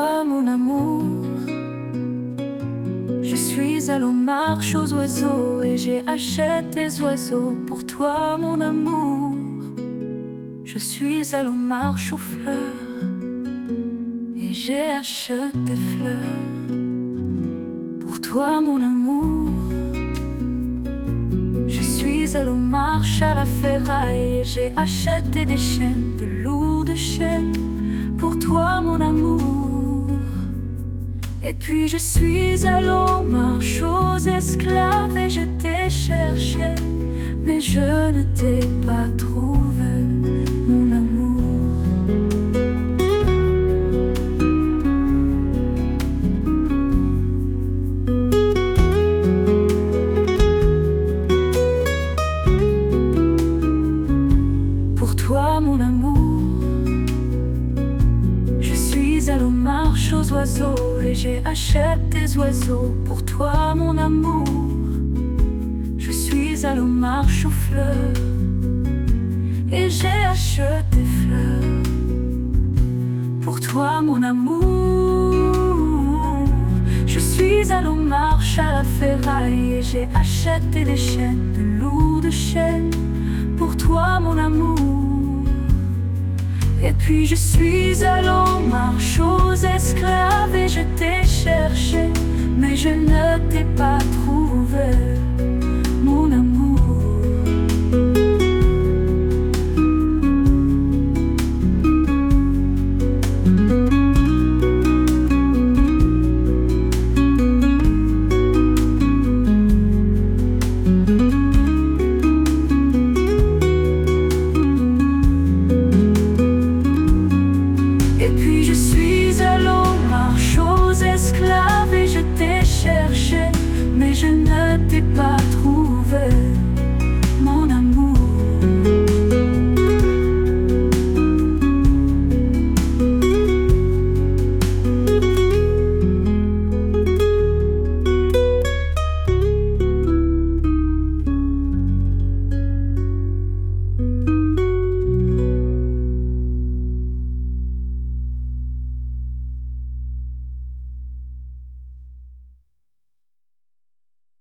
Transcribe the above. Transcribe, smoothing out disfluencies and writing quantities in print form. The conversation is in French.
toi, mon amour. Je suis allé aux marches aux oiseaux et j'ai acheté des oiseaux pour toi, mon amour. Je suis allé aux marches aux fleurs et j'ai acheté des fleurs pour toi, mon amour. Je suis allé aux marches à la ferraille et j'ai acheté des chaînes, de lourdes chaînes pour toi, mon amour. Et puis je suis allé aux marches aux esclaves et je t'ai cherché, mais je ne t'ai pas trouvé, mon amour. Pour toi, mon amour. Je suis allé aux marches aux oiseaux et j'ai acheté des oiseaux pour toi, mon amour. Je suis allé aux marches aux fleurs et j'ai acheté des fleurs pour toi, mon amour. Je suis allé aux marches à la ferraille et j'ai acheté des chaînes, de lourdes chaînes pour toi, mon amour. Et puis je suis allé aux marches aux esclaves et je t'ai cherché, mais je ne t'ai pas trouvé.